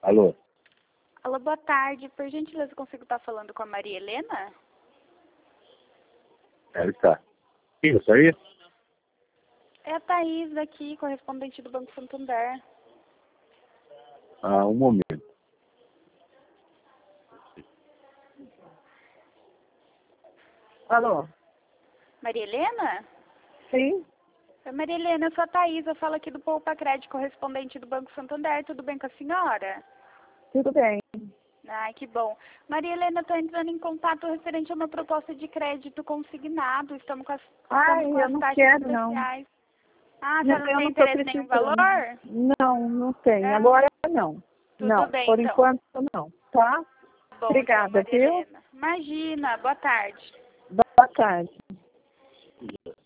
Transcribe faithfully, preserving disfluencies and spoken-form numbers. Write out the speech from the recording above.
Alô? Alô, boa tarde. Por gentileza, consigo estar falando com a Maria Helena? Deve estar. Isso aí? É a Thaís aqui, correspondente do Banco Santander. Ah, um momento. Alô? Maria Helena? Sim? Oi, Maria Helena, eu sou a Thaís, eu falo aqui do Poupa Crédito, correspondente do Banco Santander. Tudo bem com a senhora? Tudo bem. Ai, que bom. Maria Helena, eu estou entrando em contato referente a uma proposta de crédito consignado. Estamos com as, Ai, estamos com eu as não taxas quero, não. especiais. Ah, a Não, senhora não eu tem não estou interesse em nenhum precisando. valor? Não, não tem. Não? Agora não. Tudo Não, bem, por então. enquanto não. Tá? Bom, Obrigada, então, Maria viu? Helena. Imagina, boa tarde. Boa tarde.